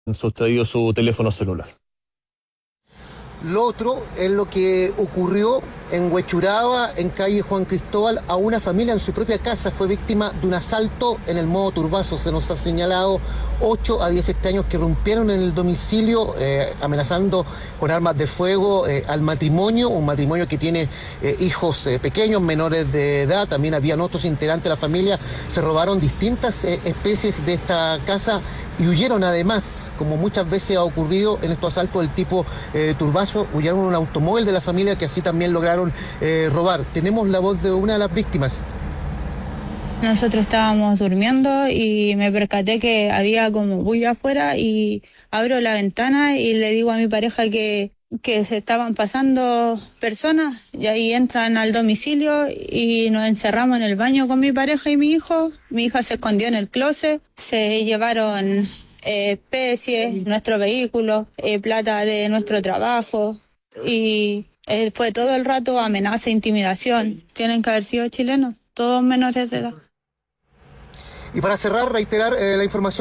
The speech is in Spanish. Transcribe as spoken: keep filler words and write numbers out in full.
sustraído su teléfono celular. Lo otro es lo que ocurrió en Huechuraba, en calle Juan Cristóbal, a una familia en su propia casa. Fue víctima de un asalto en el modo Turbazo. Se nos ha señalado ocho a diez extraños que rompieron en el domicilio, eh, amenazando con armas de fuego eh, al matrimonio, un matrimonio que tiene eh, hijos eh, pequeños, menores de edad. También habían otros integrantes de la familia. Se robaron distintas eh, especies de esta casa y huyeron además, como muchas veces ha ocurrido en estos asaltos del tipo eh, Turbazo, huyeron un automóvil de la familia que así también lograron eh, robar. Tenemos la voz de una de las víctimas. Nosotros estábamos durmiendo y me percaté que había como bulla afuera y abro la ventana y le digo a mi pareja que, que se estaban pasando personas y ahí entran al domicilio y nos encerramos en el baño con mi pareja y mi hijo. Mi hija se escondió en el closet, se llevaron eh, especies, nuestro vehículo, eh, plata de nuestro trabajo y eh, fue todo el rato amenaza, intimidación. Tienen que haber sido chilenos, todos menores de edad. Y para cerrar, reiterar eh, la información